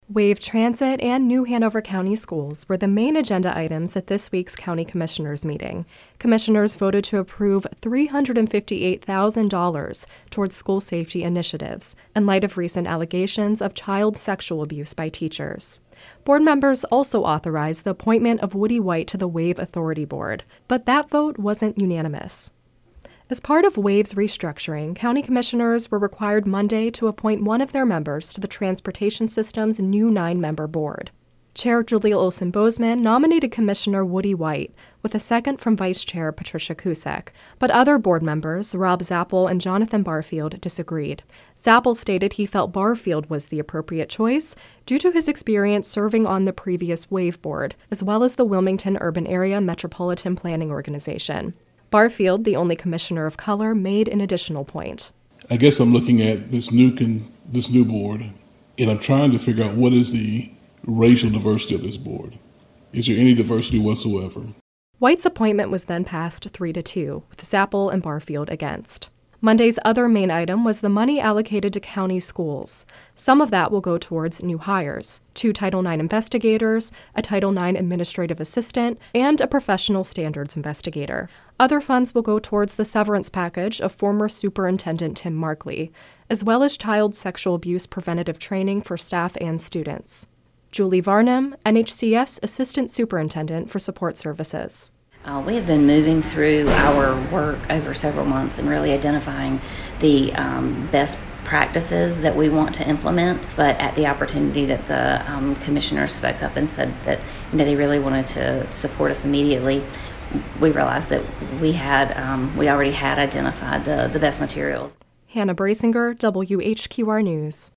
Wave Transit and New Hanover County Schools were the main agenda items at this week's County Commissioners meeting. Commissioners voted to approve $358,000 towards school safety initiatives in light of recent allegations of child sexual abuse by teachers. Board members also authorized the appointment of Woody White to the Wave Authority Board, but that vote wasn't unanimous. As part of Wave's restructuring, county commissioners were required Monday to appoint one of their members to the Transportation System's new 9-member board. Chair Julia Olson-Bozeman nominated Commissioner Woody White, with a second from Vice Chair Patricia Kusek, but other board members, Rob Zappel and Jonathan Barfield, disagreed. Zappel stated he felt Barfield was the appropriate choice due to his experience serving on the previous Wave board, as well as the Wilmington Urban Area Metropolitan Planning Organization. Barfield, the only commissioner of color, made an additional point. I guess I'm looking at this new board, and I'm trying to figure out what is the racial diversity of this board. Is there any diversity whatsoever? White's appointment was then passed 3-2, with Zappel and Barfield against. Monday's other main item was the money allocated to county schools. Some of that will go towards new hires, 2 Title IX investigators, a Title IX administrative assistant, and a professional standards investigator. Other funds will go towards the severance package of former Superintendent Tim Markley, as well as child sexual abuse preventative training for staff and students. Julie Varnum, NHCS Assistant Superintendent for Support Services. We have been moving through our work over several months and really identifying the best practices that we want to implement, but at the opportunity that the commissioners spoke up and said that they really wanted to support us immediately, we realized that we already had identified the best materials. Hannah Brasinger, WHQR News.